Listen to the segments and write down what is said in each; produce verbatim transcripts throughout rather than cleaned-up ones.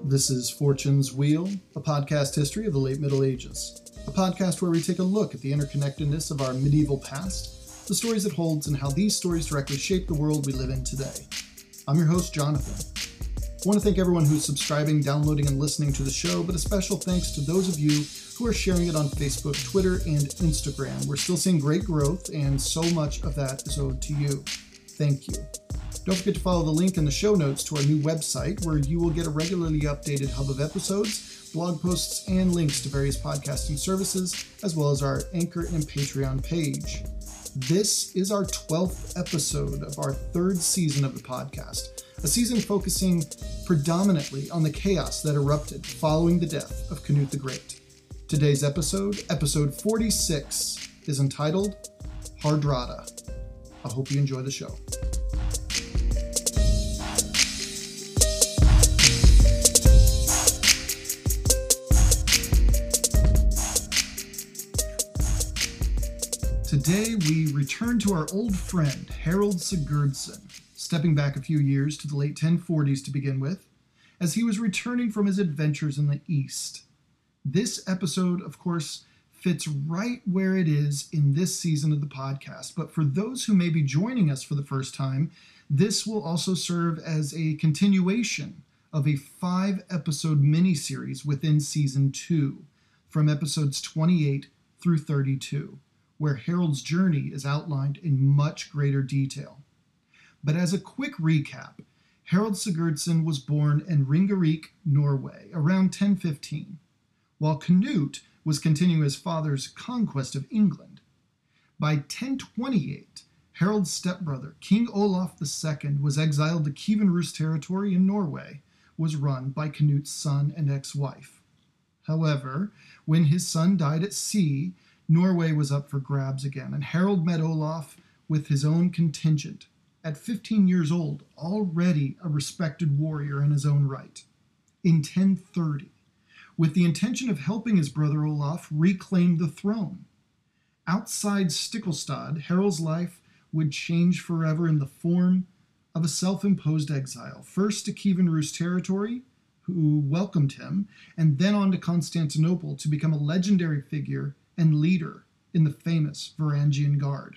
This is Fortune's Wheel, a podcast history of the late Middle Ages. A podcast where we take a look at the interconnectedness of our medieval past, the stories it holds, and how these stories directly shape the world we live in today. I'm your host, Jonathan. I want to thank everyone who's subscribing, downloading, and listening to the show, but a special thanks to those of you who are sharing it on Facebook, Twitter, and Instagram. We're still seeing great growth, and so much of that is owed to you. Thank you. Don't forget to follow the link in the show notes to our new website, where you will get a regularly updated hub of episodes, blog posts, and links to various podcasting services, as well as our Anchor and Patreon page. This is our twelfth episode of our third season of the podcast, a season focusing predominantly on the chaos that erupted following the death of Canute the Great. Today's episode, episode forty-six, is entitled Hardrada. I hope you enjoy the show. Today, we return to our old friend, Harold Sigurdsson, stepping back a few years to the late ten forties to begin with, as he was returning from his adventures in the East. This episode, of course, fits right where it is in this season of the podcast, but for those who may be joining us for the first time, this will also serve as a continuation of a five-episode miniseries within Season two, from episodes twenty-eight through thirty-two. Where Harold's journey is outlined in much greater detail. But as a quick recap, Harold Sigurdsson was born in Ringerike, Norway, around ten fifteen, while Canute was continuing his father's conquest of England. By ten twenty-eight, Harold's stepbrother, King Olaf the Second, was exiled to Kievan Rus territory in Norway, was run by Canute's son and ex-wife. However, when his son died at sea, Norway was up for grabs again, and Harold met Olaf with his own contingent. At fifteen years old, already a respected warrior in his own right. In ten thirty, with the intention of helping his brother Olaf reclaim the throne. Outside Stiklestad, Harold's life would change forever in the form of a self-imposed exile, first to Kievan Rus territory, who welcomed him, and then on to Constantinople to become a legendary figure and leader in the famous Varangian Guard.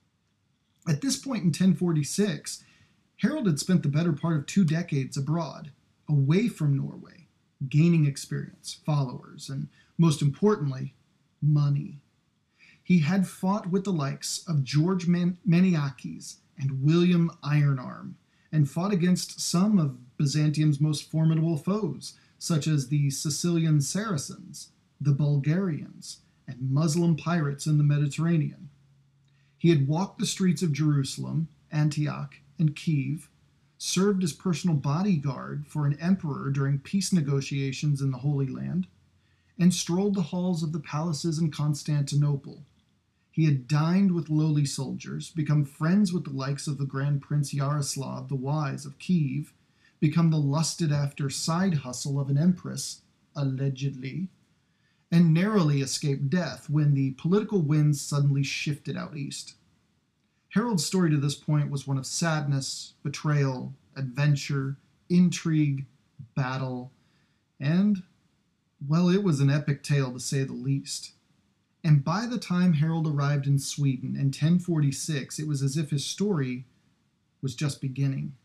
At this point in ten forty-six, Harold had spent the better part of two decades abroad, away from Norway, gaining experience, followers, and most importantly, money. He had fought with the likes of George Man- Maniakes and William Ironarm, and fought against some of Byzantium's most formidable foes, such as the Sicilian Saracens, the Bulgarians, and Muslim pirates in the Mediterranean. He had walked the streets of Jerusalem, Antioch, and Kiev, served as personal bodyguard for an emperor during peace negotiations in the Holy Land, and strolled the halls of the palaces in Constantinople. He had dined with lowly soldiers, become friends with the likes of the Grand Prince Yaroslav the Wise of Kiev, become the lusted-after side hustle of an empress, allegedly, and narrowly escaped death when the political winds suddenly shifted out east. Harold's story to this point was one of sadness, betrayal, adventure, intrigue, battle, and, well, it was an epic tale to say the least. And by the time Harold arrived in Sweden in ten forty-six, it was as if his story was just beginning.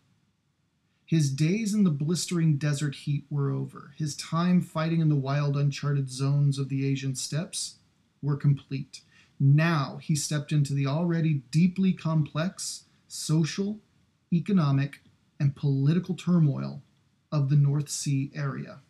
His days in the blistering desert heat were over. His time fighting in the wild, uncharted zones of the Asian steppes were complete. Now he stepped into the already deeply complex social, economic, and political turmoil of the North Sea area.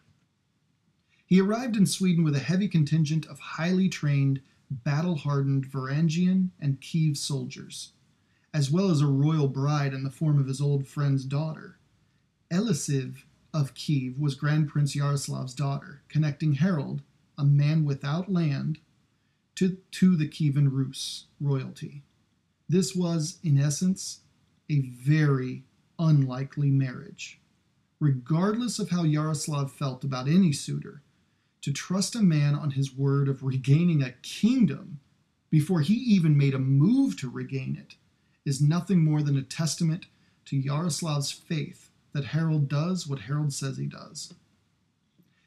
He arrived in Sweden with a heavy contingent of highly trained, battle-hardened Varangian and Kiev soldiers, as well as a royal bride in the form of his old friend's daughter. Elisiv of Kiev was Grand Prince Yaroslav's daughter, connecting Harold, a man without land, to, to the Kievan Rus royalty. This was, in essence, a very unlikely marriage. Regardless of how Yaroslav felt about any suitor, to trust a man on his word of regaining a kingdom before he even made a move to regain it is nothing more than a testament to Yaroslav's faith that Harold does what Harold says he does.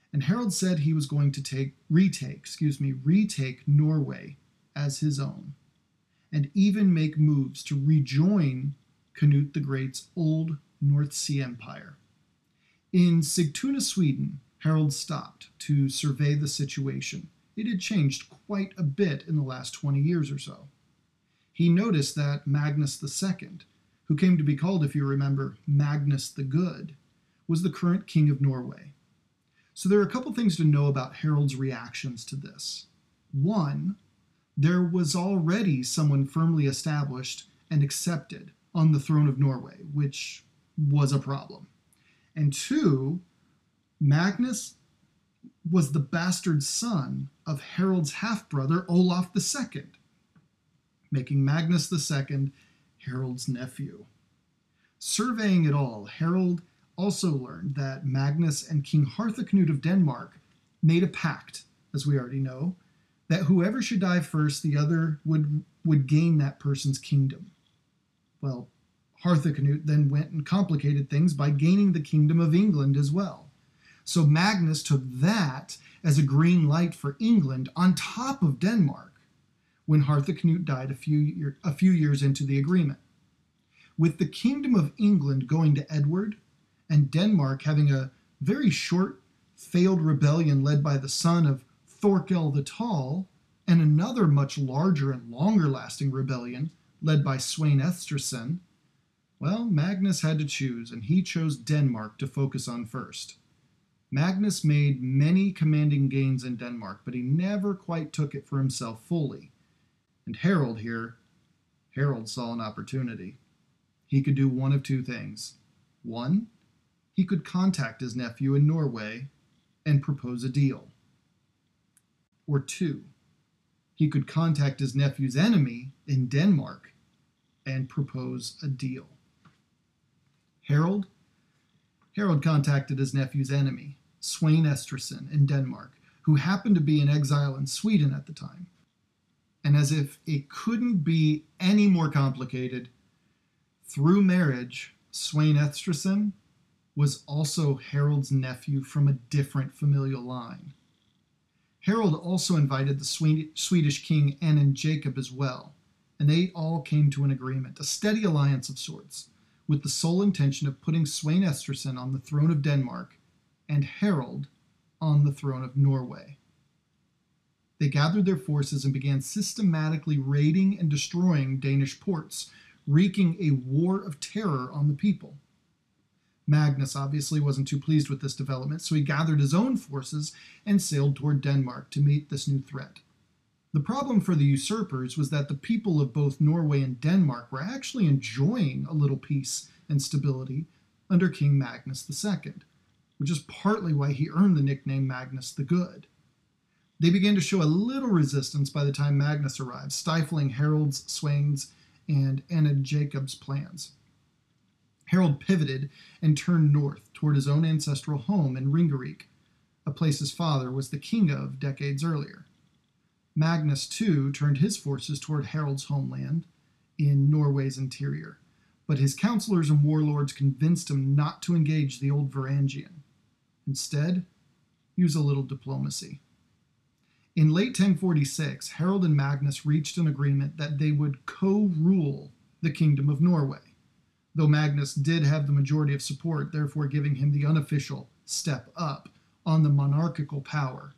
And Harold said he was going to take retake, excuse me, retake Norway as his own, and even make moves to rejoin Canute the Great's old North Sea Empire. In Sigtuna, Sweden, Harold stopped to survey the situation. It had changed quite a bit in the last twenty years or so. He noticed that Magnus the Second, who came to be called, if you remember, Magnus the Good, was the current king of Norway. So there are a couple things to know about Harold's reactions to this. One, there was already someone firmly established and accepted on the throne of Norway, which was a problem. And two, Magnus was the bastard son of Harold's half-brother Olaf the Second, making Magnus the Second Harold's nephew. Surveying it all, Harold also learned that Magnus and King Harthacnut of Denmark made a pact, as we already know, that whoever should die first, the other would, would gain that person's kingdom. Well, Harthacnut then went and complicated things by gaining the kingdom of England as well. So Magnus took that as a green light for England on top of Denmark when Harthacnut died a few, year, a few years into the agreement. With the kingdom of England going to Edward and Denmark having a very short, failed rebellion led by the son of Thorkel the Tall, and another much larger and longer-lasting rebellion led by Sweyn Estridsson, well, Magnus had to choose, and he chose Denmark to focus on first. Magnus made many commanding gains in Denmark, but he never quite took it for himself fully. And Harold here, Harold saw an opportunity. He could do one of two things. One, he could contact his nephew in Norway and propose a deal. Or two, he could contact his nephew's enemy in Denmark and propose a deal. Harold? Harold contacted his nephew's enemy, Sweyn Estridsson, in Denmark, who happened to be in exile in Sweden at the time. And as if it couldn't be any more complicated, through marriage, Sweyn Estridsson was also Harold's nephew from a different familial line. Harold also invited the Swedish king Enin Jacob as well, and they all came to an agreement, a steady alliance of sorts, with the sole intention of putting Sweyn Estridsson on the throne of Denmark and Harold on the throne of Norway. They gathered their forces and began systematically raiding and destroying Danish ports, wreaking a war of terror on the people. Magnus obviously wasn't too pleased with this development, so he gathered his own forces and sailed toward Denmark to meet this new threat. The problem for the usurpers was that the people of both Norway and Denmark were actually enjoying a little peace and stability under King Magnus the Second, which is partly why he earned the nickname Magnus the Good. They began to show a little resistance by the time Magnus arrived, stifling Harold's, Sweyn's, and Enin Jacob's plans. Harold pivoted and turned north toward his own ancestral home in Ringerike, a place his father was the king of decades earlier. Magnus, too, turned his forces toward Harold's homeland in Norway's interior, but his counselors and warlords convinced him not to engage the old Varangian. Instead, use a little diplomacy. In late ten forty-six, Harold and Magnus reached an agreement that they would co-rule the Kingdom of Norway, though Magnus did have the majority of support, therefore giving him the unofficial step up on the monarchical power.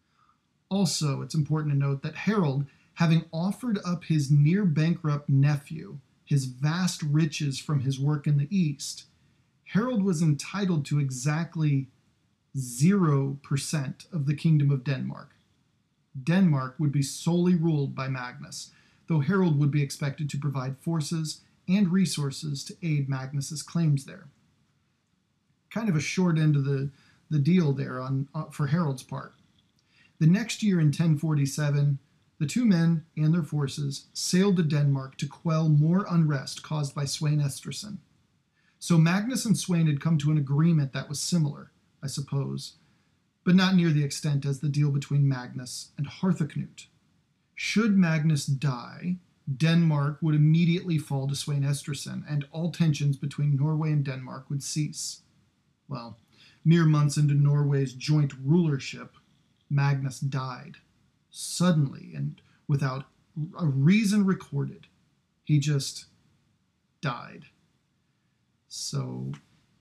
Also, it's important to note that Harold, having offered up his near-bankrupt nephew, his vast riches from his work in the East, Harold was entitled to exactly zero percent of the Kingdom of Denmark. Denmark would be solely ruled by Magnus, though Harold would be expected to provide forces and resources to aid Magnus's claims there. Kind of a short end of the, the deal there on, uh, for Harold's part. The next year in ten forty-seven, the two men and their forces sailed to Denmark to quell more unrest caused by Sweyn Estridsson. So Magnus and Sweyn had come to an agreement that was similar, I suppose, but not near the extent as the deal between Magnus and Harthacnut. Should Magnus die, Denmark would immediately fall to Sweyn Estridsson, and all tensions between Norway and Denmark would cease. Well, Mere months into Norway's joint rulership, Magnus died. Suddenly and without a reason recorded. He just died. So,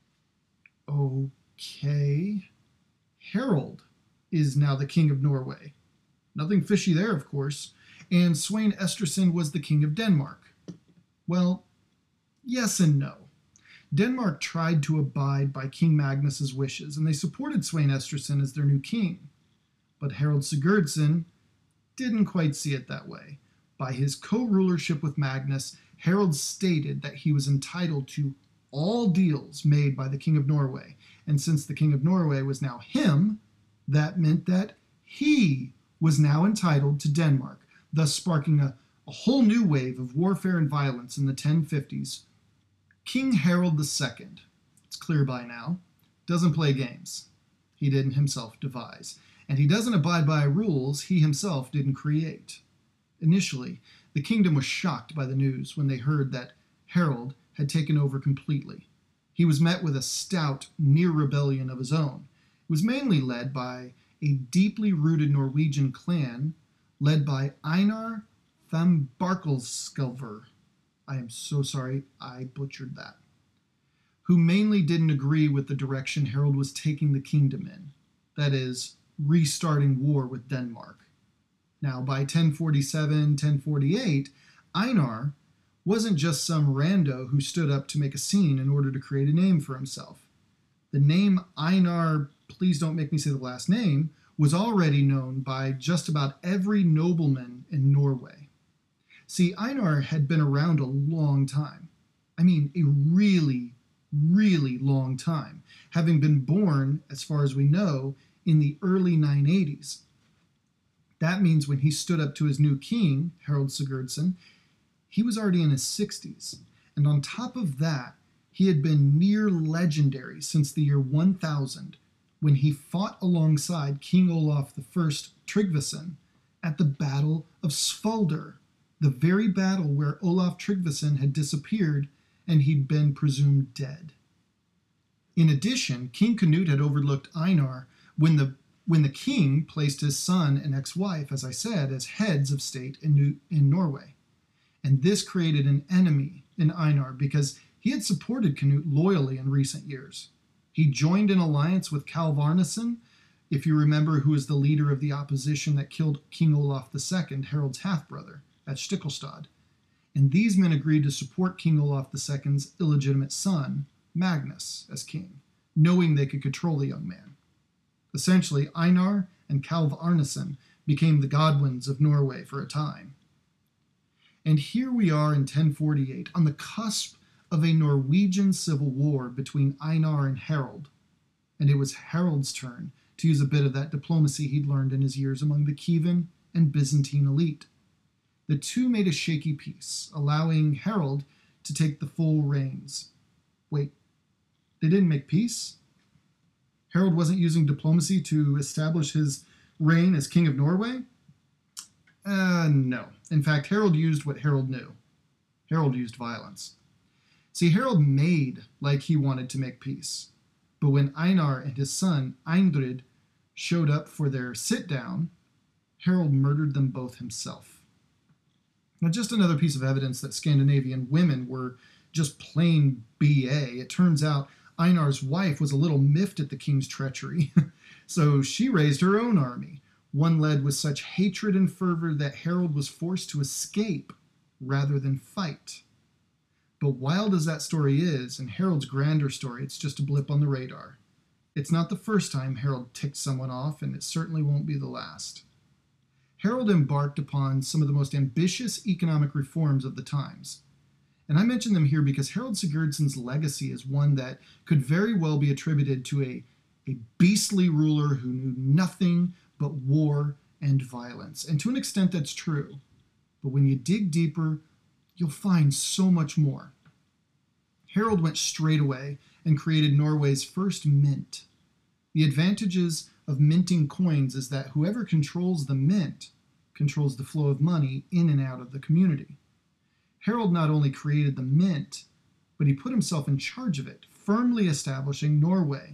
okay. Harold is now the king of Norway. Nothing fishy there, of course. And Svein Estridsson was the king of Denmark. Well, yes and no. Denmark tried to abide by King Magnus's wishes, and they supported Svein Estridsson as their new king. But Harald Sigurdsson didn't quite see it that way. By his co-rulership with Magnus, Harald stated that he was entitled to all deals made by the King of Norway. And since the King of Norway was now him, that meant that he was now entitled to Denmark, thus sparking a, a whole new wave of warfare and violence in the ten fifties. King Harald the Second, it's clear by now, doesn't play games. He didn't himself devise. And he doesn't abide by rules he himself didn't create. Initially, the kingdom was shocked by the news when they heard that Harald had taken over completely. He was met with a stout, near rebellion of his own. It was mainly led by a deeply rooted Norwegian clan led by Einar Fimbarkelskelver. I am so sorry I butchered that. Who mainly didn't agree with the direction Harald was taking the kingdom in. That is, restarting war with Denmark. Now, by ten forty-seven, ten forty-eight, Einar wasn't just some rando who stood up to make a scene in order to create a name for himself. The name Einar, please don't make me say the last name, was already known by just about every nobleman in Norway. See, Einar had been around a long time. I mean, a really, really long time, having been born, as far as we know, in the early nine eighties. That means when he stood up to his new king, Harald Sigurdsson, he was already in his sixties. And on top of that, he had been near legendary since the year one thousand, when he fought alongside King Olaf the First Tryggvason at the Battle of Svolder, the very battle where Olaf Tryggvason had disappeared and he'd been presumed dead. In addition, King Canute had overlooked Einar when the when the king placed his son and ex-wife, as I said, as heads of state in, New, in Norway. And this created an enemy in Einar because he had supported Canute loyally in recent years. He joined an alliance with Kalv Arnason, if you remember, who is the leader of the opposition that killed King Olaf the Second, Harald's half-brother, at Stiklestad. And these men agreed to support King Olaf the Second's illegitimate son, Magnus, as king, knowing they could control the young man. Essentially, Einar and Kalv Arnason became the Godwins of Norway for a time. And here we are in ten forty-eight, on the cusp of a Norwegian civil war between Einar and Harald. And it was Harald's turn to use a bit of that diplomacy he'd learned in his years among the Kievan and Byzantine elite. The two made a shaky peace, allowing Harald to take the full reins. Wait, they didn't make peace? Harald wasn't using diplomacy to establish his reign as King of Norway? Uh, no. In fact, Harald used what Harald knew. Harald used violence. See, Harald made like he wanted to make peace. But when Einar and his son, Eindrid, showed up for their sit-down, Harald murdered them both himself. Now, just another piece of evidence that Scandinavian women were just plain B A. It turns out Einar's wife was a little miffed at the king's treachery, so she raised her own army, one led with such hatred and fervor that Harald was forced to escape rather than fight. But wild as that story is, in Harald's grander story, it's just a blip on the radar. It's not the first time Harald ticked someone off, and it certainly won't be the last. Harald embarked upon some of the most ambitious economic reforms of the times. And I mention them here because Harald Sigurdsson's legacy is one that could very well be attributed to a, a beastly ruler who knew nothing but war and violence. And to an extent that's true. But when you dig deeper, you'll find so much more. Harald went straight away and created Norway's first mint. The advantages of minting coins is that whoever controls the mint controls the flow of money in and out of the community. Harald not only created the mint, but he put himself in charge of it, firmly establishing Norway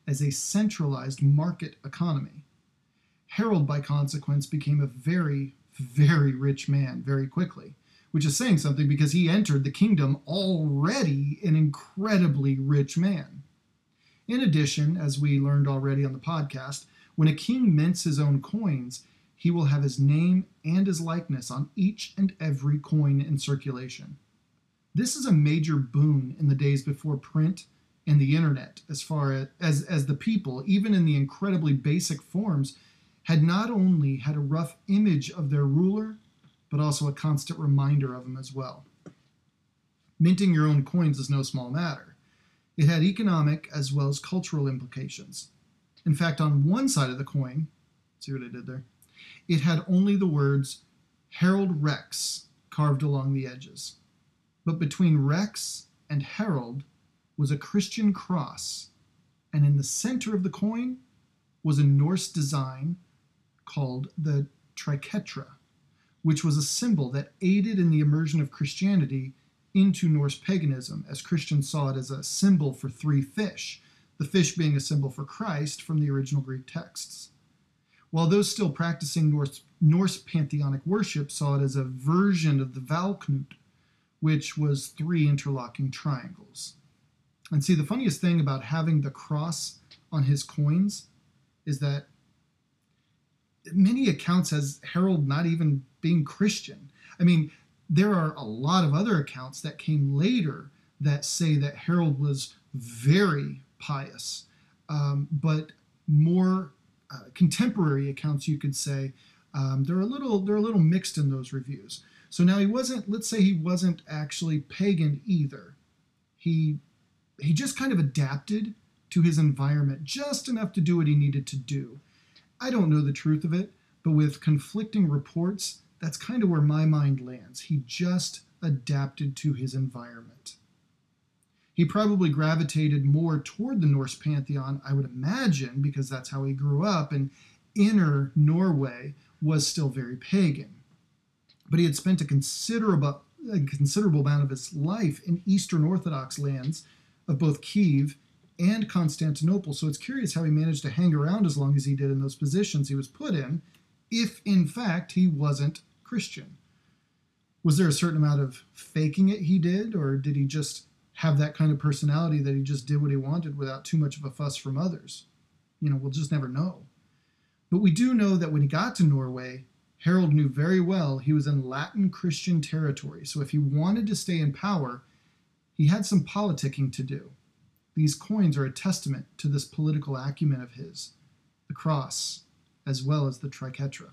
as a centralized market economy. Harold, by consequence, became a very, very rich man very quickly, which is saying something because he entered the kingdom already an incredibly rich man. In addition, as we learned already on the podcast, when a king mints his own coins, he will have his name and his likeness on each and every coin in circulation. This is a major boon in the days before print and the internet, as far as, as the people, even in the incredibly basic forms, had not only had a rough image of their ruler, but also a constant reminder of him as well. Minting your own coins is no small matter. It had economic as well as cultural implications. In fact, on one side of the coin, see what I did there? It had only the words Harold Rex carved along the edges. But between Rex and Harold was a Christian cross, and in the center of the coin was a Norse design called the triquetra, which was a symbol that aided in the immersion of Christianity into Norse paganism, as Christians saw it as a symbol for three fish, the fish being a symbol for Christ from the original Greek texts. While those still practicing Norse, Norse pantheonic worship saw it as a version of the Valknut, which was three interlocking triangles. And see, the funniest thing about having the cross on his coins is that many accounts has Harold not even being Christian. I mean, there are a lot of other accounts that came later that say that Harold was very pious, um, but more uh, contemporary accounts, you could say, um, they're a little they're a little mixed in those reviews. So now he wasn't, let's say he wasn't actually pagan either. He he just kind of adapted to his environment just enough to do what he needed to do. I don't know the truth of it, but with conflicting reports, that's kind of where my mind lands. He just adapted to his environment. He probably gravitated more toward the Norse pantheon, I would imagine, because that's how he grew up, and inner Norway was still very pagan. But he had spent a considerable, a considerable amount of his life in Eastern Orthodox lands of both Kiev and Constantinople, so it's curious how he managed to hang around as long as he did in those positions he was put in, if in fact he wasn't Christian. Was there a certain amount of faking it he did, or did he just have that kind of personality that he just did what he wanted without too much of a fuss from others? You know, we'll just never know. But we do know that when he got to Norway, Harold knew very well he was in Latin Christian territory, so if he wanted to stay in power, he had some politicking to do. These coins are a testament to this political acumen of his, the cross, as well as the triquetra.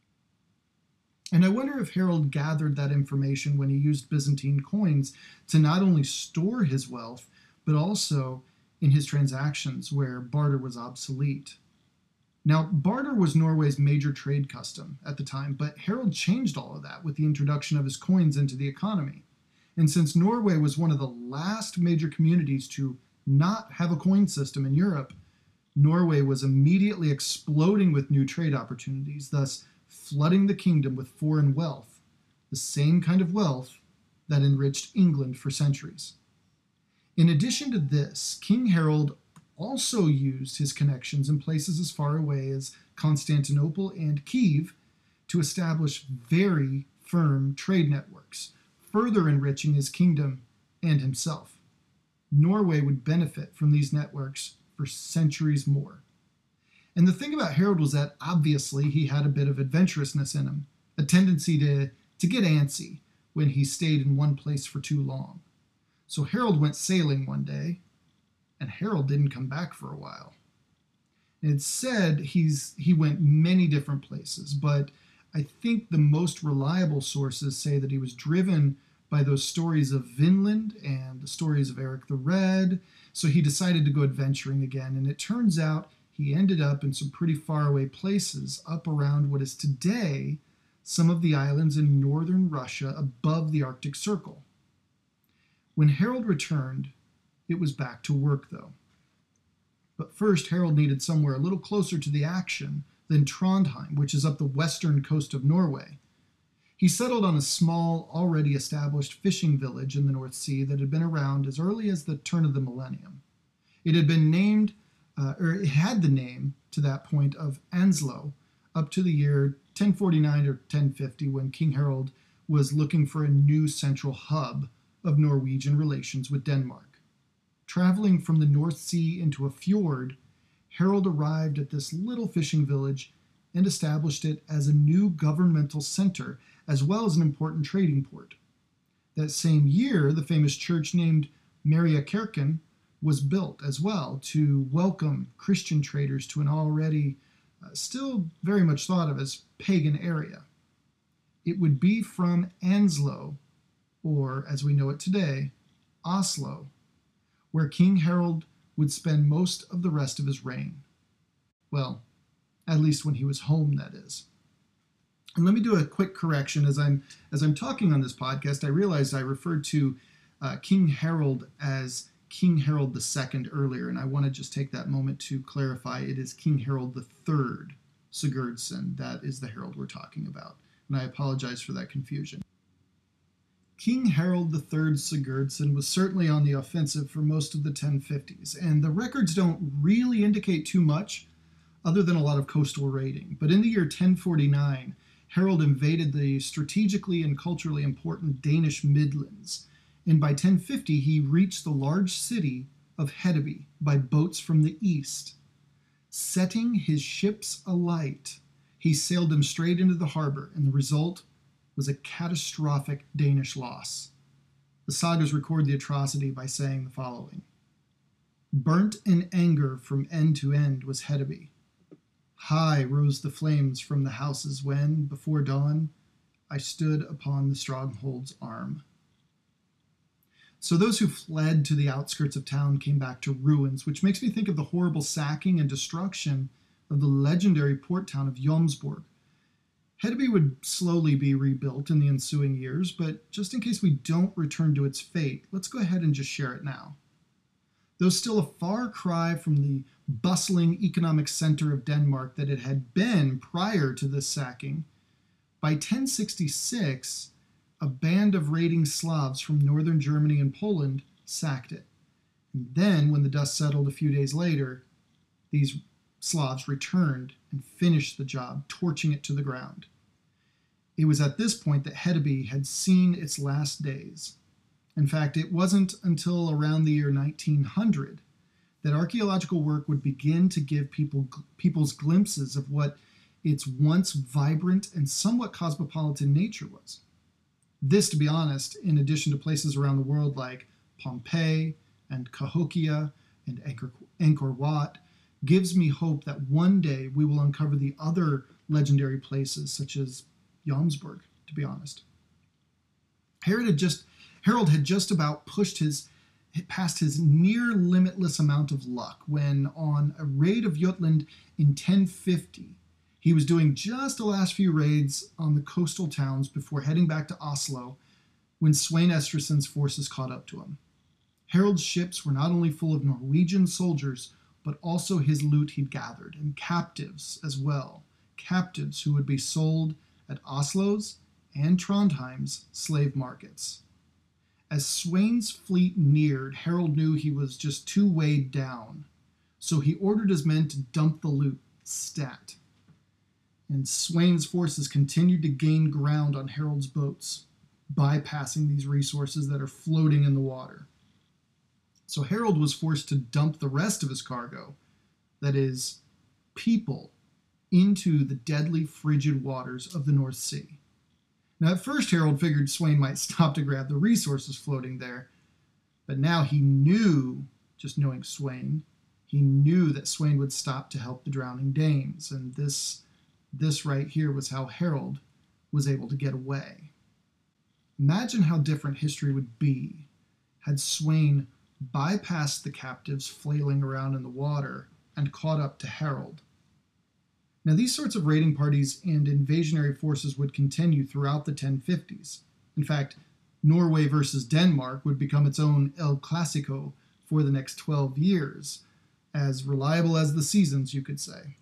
And I wonder if Harold gathered that information when he used Byzantine coins to not only store his wealth, but also in his transactions where barter was obsolete. Now, barter was Norway's major trade custom at the time, but Harold changed all of that with the introduction of his coins into the economy. And since Norway was one of the last major communities to not have a coin system in Europe, Norway was immediately exploding with new trade opportunities, thus flooding the kingdom with foreign wealth, the same kind of wealth that enriched England for centuries. In addition to this, King Harold also used his connections in places as far away as Constantinople and Kiev to establish very firm trade networks, further enriching his kingdom and himself. Norway would benefit from these networks for centuries more. And the thing about Harold was that obviously he had a bit of adventurousness in him, a tendency to, to get antsy when he stayed in one place for too long. So Harold went sailing one day, and Harold didn't come back for a while. It's said he's he went many different places, but I think the most reliable sources say that he was driven by those stories of Vinland and the stories of Eric the Red, so he decided to go adventuring again, and it turns out he ended up in some pretty faraway places up around what is today some of the islands in northern Russia above the Arctic Circle. When Harold returned, it was back to work, though. But first, Harold needed somewhere a little closer to the action than Trondheim, which is up the western coast of Norway. He settled on a small, already established fishing village in the North Sea that had been around as early as the turn of the millennium. It had been named uh, or it had the name to that point of Anslo, up to the year ten forty-nine or ten fifty, when King Harold was looking for a new central hub of Norwegian relations with Denmark. Traveling from the North Sea into a fjord, Harold arrived at this little fishing village and established it as a new governmental center, as well as an important trading port. That same year, the famous church named Mariakirken was built as well to welcome Christian traders to an already uh, still very much thought of as pagan area. It would be from Anslo, or as we know it today, Oslo, where King Harold would spend most of the rest of his reign. Well, at least when he was home, that is. And let me do a quick correction. As I'm as I'm talking on this podcast, I realized I referred to uh, King Harold as King Harold the Second earlier, and I want to just take that moment to clarify it is King Harold the Third Sigurdsson. That is the Harold we're talking about, and I apologize for that confusion. King Harold the Third Sigurdsson was certainly on the offensive for most of the ten fifties, and the records don't really indicate too much other than a lot of coastal raiding. But in the year ten forty-nine, Harold invaded the strategically and culturally important Danish Midlands, and by ten fifty he reached the large city of Hedeby by boats from the east. Setting his ships alight, he sailed them straight into the harbor, and the result was a catastrophic Danish loss. The sagas record the atrocity by saying the following: "Burnt in anger from end to end was Hedeby. High rose the flames from the houses when, before dawn, I stood upon the stronghold's arm." So those who fled to the outskirts of town came back to ruins, which makes me think of the horrible sacking and destruction of the legendary port town of Jomsborg. Hedeby would slowly be rebuilt in the ensuing years, but just in case we don't return to its fate, let's go ahead and just share it now. Though still a far cry from the bustling economic center of Denmark that it had been prior to this sacking, by ten sixty-six, a band of raiding Slavs from northern Germany and Poland sacked it. And then, when the dust settled a few days later, these Slavs returned and finished the job, torching it to the ground. It was at this point that Hedeby had seen its last days. In fact, it wasn't until around the year nineteen hundred that archaeological work would begin to give people people's glimpses of what its once vibrant and somewhat cosmopolitan nature was. This, to be honest, in addition to places around the world like Pompeii and Cahokia and Angkor, Angkor Wat, gives me hope that one day we will uncover the other legendary places such as Jomsborg, to be honest. Harold had just, Harold had just about pushed his past his near limitless amount of luck when, on a raid of Jutland in ten fifty, he was doing just the last few raids on the coastal towns before heading back to Oslo when Svein Estrithson's forces caught up to him. Harold's ships were not only full of Norwegian soldiers, but also his loot he'd gathered, and captives as well, captives who would be sold at Oslo's and Trondheim's slave markets. As Svein's fleet neared, Harold knew he was just too weighed down, so he ordered his men to dump the loot, stat. And Svein's forces continued to gain ground on Harold's boats, bypassing these resources that are floating in the water. So Harold was forced to dump the rest of his cargo, that is, people, into the deadly frigid waters of the North Sea. Now, at first, Harold figured Svein might stop to grab the resources floating there, but now he knew, just knowing Svein, he knew that Svein would stop to help the drowning Danes, and this, this right here was how Harold was able to get away. Imagine how different history would be had Svein bypassed the captives flailing around in the water and caught up to Harold. Now, these sorts of raiding parties and invasionary forces would continue throughout the ten fifties. In fact, Norway versus Denmark would become its own El Clasico for the next twelve years, as reliable as the seasons, you could say.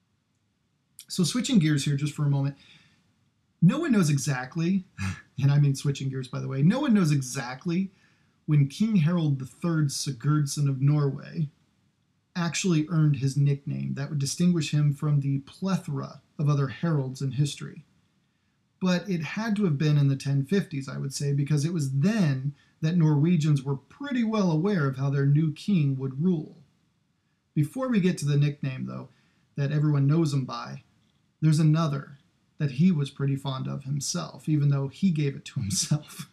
So switching gears here just for a moment, no one knows exactly, and I mean switching gears, by the way, no one knows exactly when King Harold the Third Sigurdsson of Norway, actually earned his nickname that would distinguish him from the plethora of other heralds in history. But it had to have been in the ten fifties, I would say, because it was then that Norwegians were pretty well aware of how their new king would rule. Before we get to the nickname, though, that everyone knows him by, there's another that he was pretty fond of himself, even though he gave it to himself.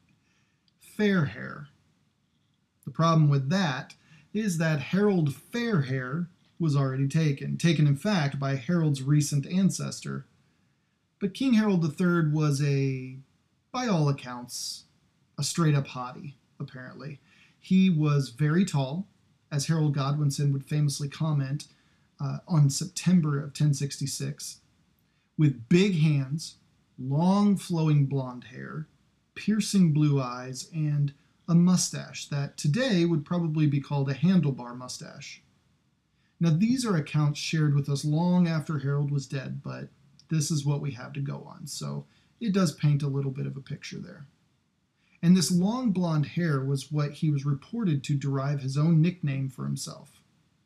Fairhair. The problem with that is that Harold Fairhair was already taken, taken in fact by Harold's recent ancestor. But King Harold the Third was a, by all accounts, a straight-up hottie, apparently. He was very tall, as Harold Godwinson would famously comment uh, on September of ten sixty-six, with big hands, long flowing blonde hair, piercing blue eyes, and a mustache that today would probably be called a handlebar mustache. Now, these are accounts shared with us long after Harold was dead, but this is what we have to go on, so it does paint a little bit of a picture there. And this long blonde hair was what he was reported to derive his own nickname for himself.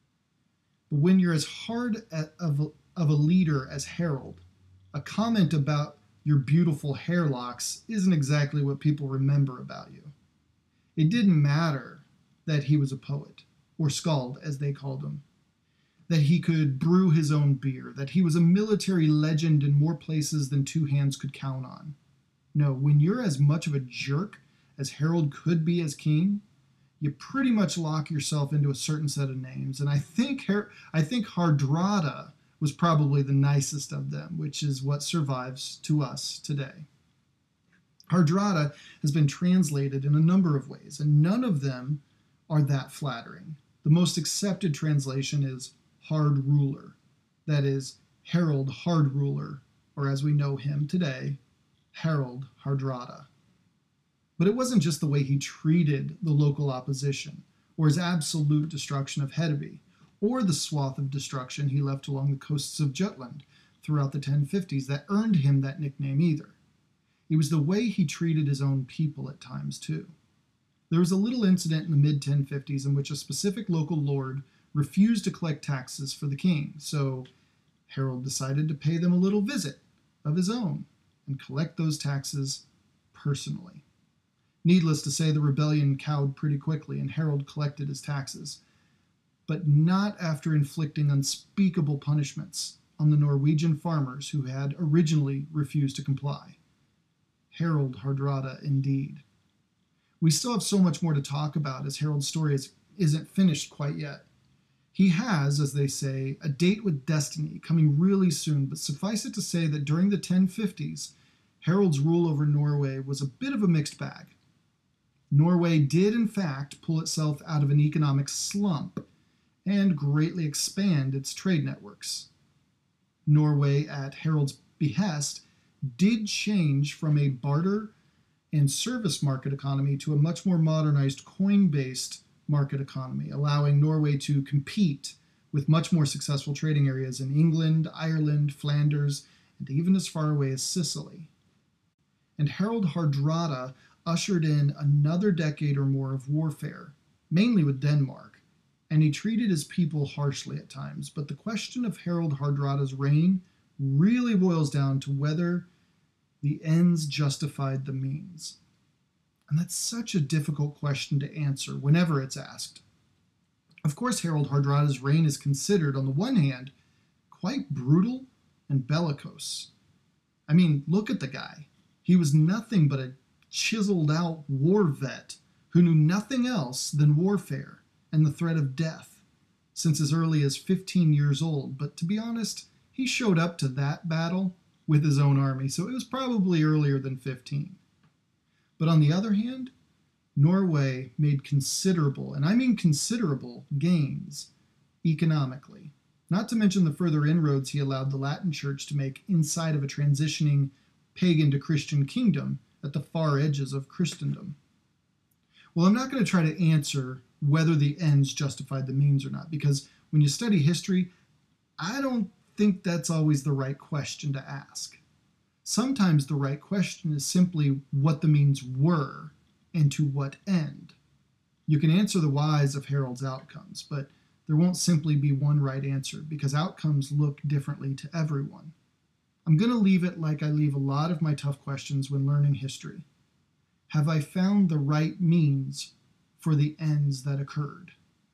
But when you're as hard at, of, a, of a leader as Harold, a comment about your beautiful hair locks isn't exactly what people remember about you. It didn't matter that he was a poet, or skald as they called him, that he could brew his own beer, that he was a military legend in more places than two hands could count on. No, when you're as much of a jerk as Harold could be as king, you pretty much lock yourself into a certain set of names. And I think Her- I think Hardrada was probably the nicest of them, which is what survives to us today. Hardrada has been translated in a number of ways, and none of them are that flattering. The most accepted translation is hard ruler, that is, Harold Hard Ruler, or as we know him today, Harold Hardrada. But it wasn't just the way he treated the local opposition, or his absolute destruction of Hedeby, or the swath of destruction he left along the coasts of Jutland throughout the ten fifties that earned him that nickname either. It was the way he treated his own people at times, too. There was a little incident in the mid ten fifties in which a specific local lord refused to collect taxes for the king, so Harold decided to pay them a little visit of his own and collect those taxes personally. Needless to say, the rebellion cowed pretty quickly, and Harold collected his taxes, but not after inflicting unspeakable punishments on the Norwegian farmers who had originally refused to comply. Harold Hardrada, indeed. We still have so much more to talk about, as Harold's story is, isn't finished quite yet. He has, as they say, a date with destiny coming really soon, but suffice it to say that during the ten fifties, Harold's rule over Norway was a bit of a mixed bag. Norway did, in fact, pull itself out of an economic slump and greatly expand its trade networks. Norway, at Harold's behest, did change from a barter and service market economy to a much more modernized coin-based market economy, allowing Norway to compete with much more successful trading areas in England, Ireland, Flanders, and even as far away as Sicily. And Harold Hardrada ushered in another decade or more of warfare, mainly with Denmark, and he treated his people harshly at times. But the question of Harold Hardrada's reign really boils down to whether the ends justified the means. And that's such a difficult question to answer whenever it's asked. Of course, Harold Hardrada's reign is considered, on the one hand, quite brutal and bellicose. I mean, look at the guy. He was nothing but a chiseled out war vet who knew nothing else than warfare and the threat of death since as early as fifteen years old. But to be honest, he showed up to that battle with his own army, so it was probably earlier than fifteen. But on the other hand, Norway made considerable, and I mean considerable, gains economically. Not to mention the further inroads he allowed the Latin Church to make inside of a transitioning pagan to Christian kingdom at the far edges of Christendom. Well, I'm not going to try to answer whether the ends justified the means or not, because when you study history, I don't think that's always the right question to ask. Sometimes the right question is simply what the means were and to what end. You can answer the whys of Harold's outcomes, but There won't simply be one right answer because outcomes look differently to everyone. I'm going to leave it like I leave a lot of my tough questions when learning history. Have I found the right means for the ends that occurred?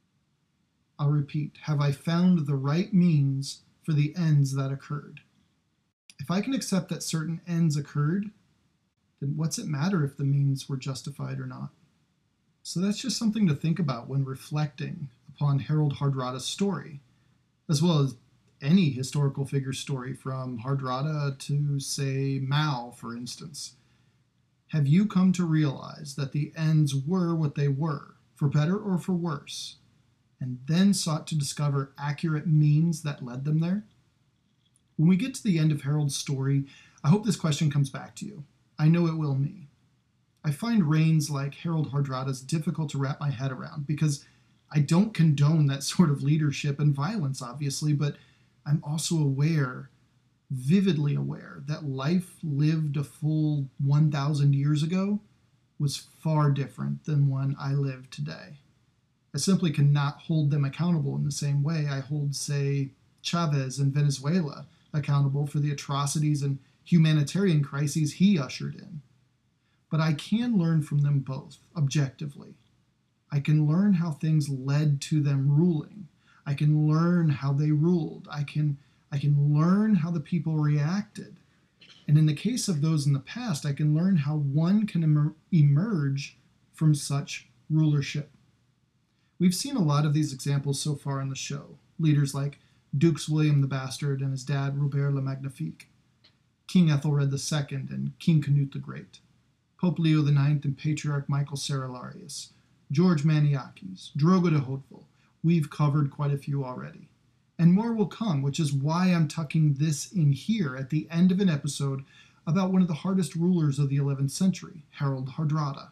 I'll repeat, have I found the right means for the ends that occurred? If I can accept that certain ends occurred, then what's it matter if the means were justified or not? So that's just something to think about when reflecting upon Harold Hardrada's story, as well as any historical figure story from Hardrada to, say, Mao, for instance. Have you come to realize that the ends were what they were, for better or for worse, and then sought to discover accurate means that led them there? When we get to the end of Harold's story, I hope this question comes back to you. I know it will me. I find reigns like Harold Hardrada's difficult to wrap my head around because I don't condone that sort of leadership and violence, obviously, but I'm also aware, vividly aware, that life lived a full one thousand years ago was far different than one I live today. I simply cannot hold them accountable in the same way I hold, say, Chavez in Venezuela accountable for the atrocities and humanitarian crises he ushered in. But I can learn from them both, objectively. I can learn how things led to them ruling. I can learn how they ruled. I can, I can learn how the people reacted. And in the case of those in the past, I can learn how one can emer- emerge from such rulership. We've seen a lot of these examples so far in the show. Leaders like Dukes William the Bastard and his dad Robert le Magnifique, King Ethelred the Second and King Canute the Great, Pope Leo the Ninth and Patriarch Michael Cerularius, George Maniakes, Drogo de Hauteville. We've covered quite a few already. And more will come, which is why I'm tucking this in here at the end of an episode about one of the hardest rulers of the eleventh century, Harold Hardrada.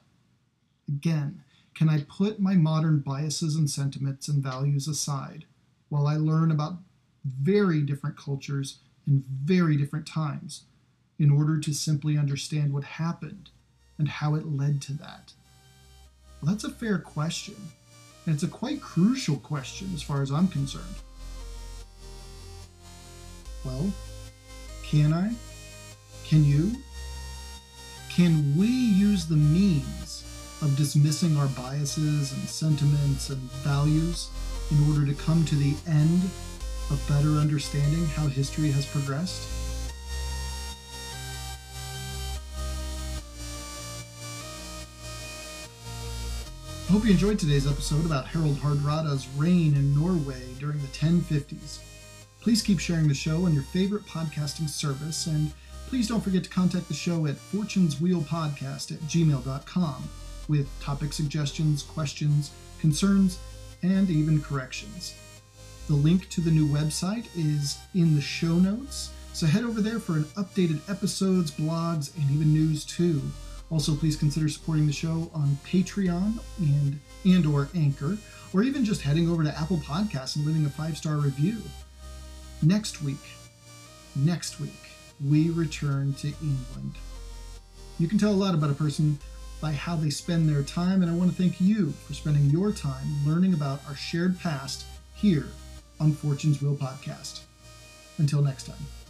Again, can I put my modern biases and sentiments and values aside while I learn about very different cultures in very different times in order to simply understand what happened and how it led to that? Well, that's a fair question, and it's a quite crucial question as far as I'm concerned. Well, can I? Can you? Can we use the means of dismissing our biases and sentiments and values in order to come to the end of better understanding how history has progressed? I hope you enjoyed today's episode about Harold Hardrada's reign in Norway during the ten fifties. Please keep sharing the show on your favorite podcasting service, and please don't forget to contact the show at fortunes wheel podcast at gmail dot com with topic suggestions, questions, concerns, and even corrections. The link to the new website is in the show notes, so head over there for an updated episodes, blogs, and even news too. Also, please consider supporting the show on Patreon and, and or Anchor, or even just heading over to Apple Podcasts and leaving a five-star review. Next week, next week, we return to England. You can tell a lot about a person by how they spend their time, and I want to thank you for spending your time learning about our shared past here on Fortune's Wheel Podcast. Until next time.